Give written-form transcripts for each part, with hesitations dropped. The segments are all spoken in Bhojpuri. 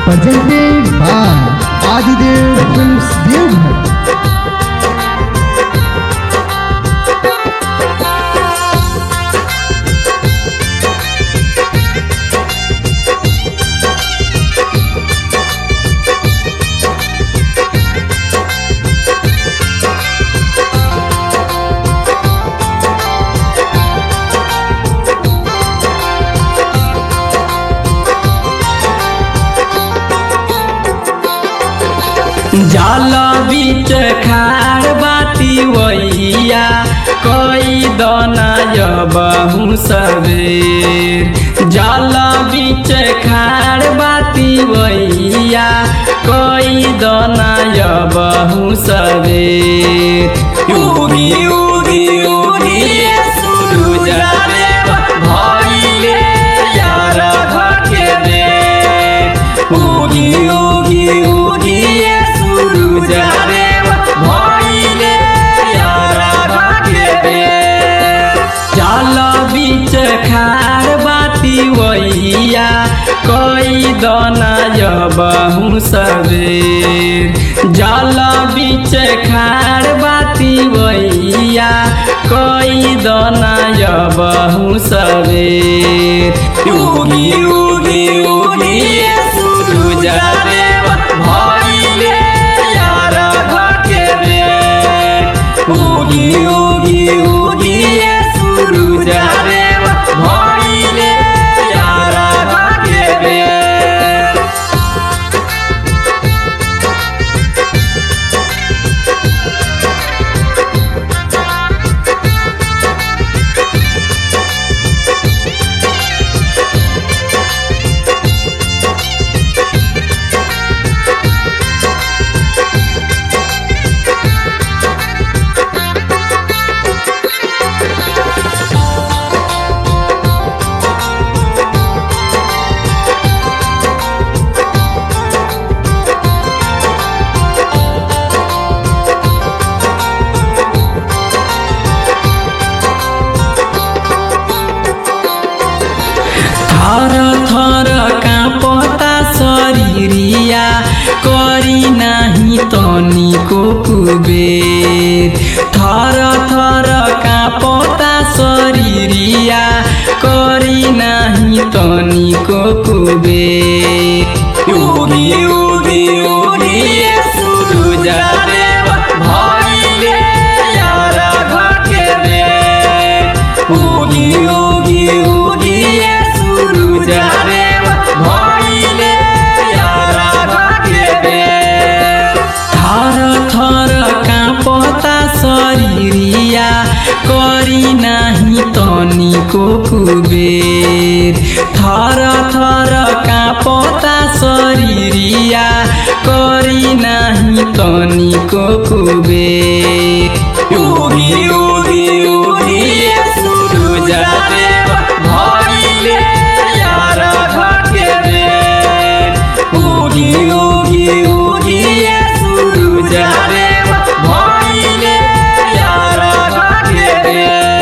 presented by Adidev Films Devghar. जाल बीच खाड़ बाती वैया कोई दाना बहु सवेर। जाल बीच खाड़ बाती वैया कोई दाना बहु सवेर। उगी उगी उगी सूरज देव भइले यार घके दे। उगी उगी उगी सूरज देव भइले यार घके दे। जाल बीच खाड़ बाती वैया कोई दाना बहु सवेर। जाल बीच खाड़ बाती वैया कोई दाना बहु सवेर। उगी उगी उगी सूरज देव भइले यार घके दे। उगी उगी उगी सूरज देव भइले यार घके दे। थर थर काँपता शरीरिया करी नाही तनिको कुबेर। थर थर काँपता शरीरिया करी नाही तनिको कुबेर। उगी उगी उगी सूरज देव भइले यार घके दे। उगी उगी उगी सूरज देव भइले यार घके दे। थर थर काँपता शरीरिया करी नाही तनिको कुबेर। थर थर काँपता शरीरिया करी नाही तनिको कुबेर। उगी उगी उगी सूरज देव भइले यार घके दे। उगी उगी उगी सूरज देव भइले यार घके दे।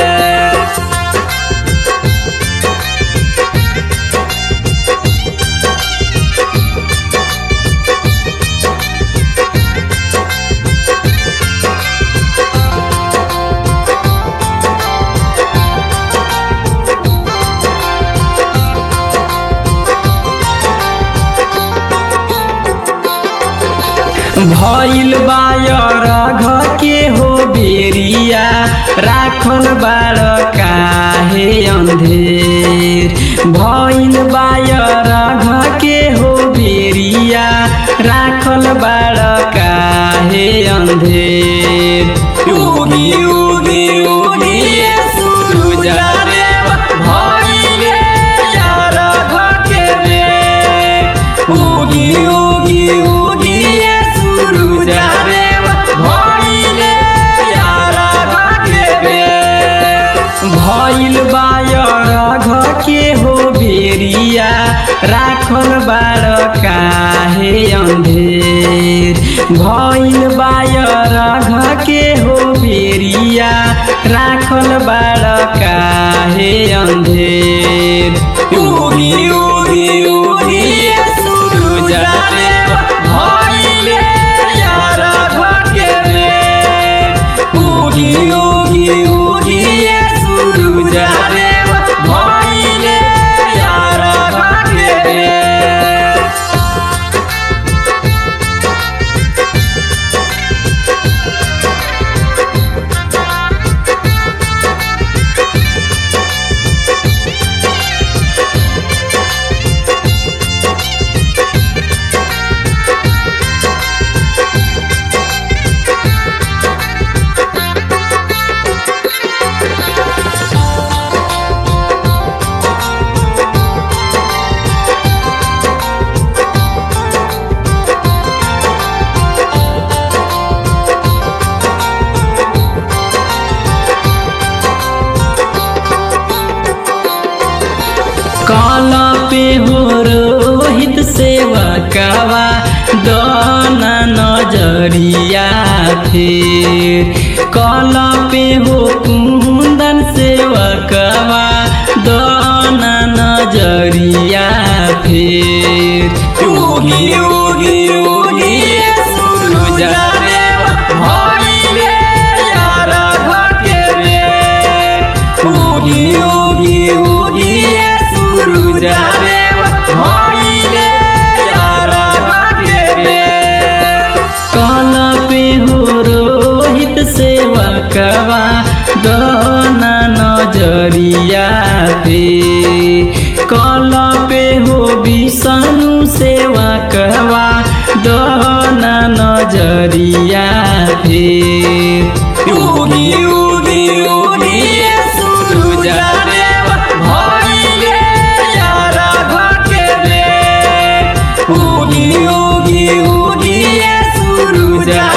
भइल बायर घके हो बेरिया राखल बाड़ काहे अंधेर। भइल बायर घके हो बेरिया राखल बाड़ काहे अंधेर। उगी उगी उगी सूरज देव भइले यार घके दे। उगी उगी उगी सूरज देव भइले यार घके दे। भइल बायर घके हो बेरिया राखल बाड़ काहे अंधेर। भइल बायर घके हो बेरिया राखल बाड़ काहे अंधेर। उगी उगी उगी सूरज पे हो रोहित सेवकवा दाना नजरिया फेर कल पे हो कुंदन सेवकवा दाना नजरिया फेर योगी योगी योगी सूरज देव भइले यार घटे रे योगी योगी योगी सूरज देव भइले यार घटे रे कल पे हो रोहित सेवकवा दाना नजरिया पे कल पे हो विष्णु सेवकवा दाना नजरिया पे योगी योगी योगी सूरज देव भइले यार घटे रे योगी योगी योगी सूरज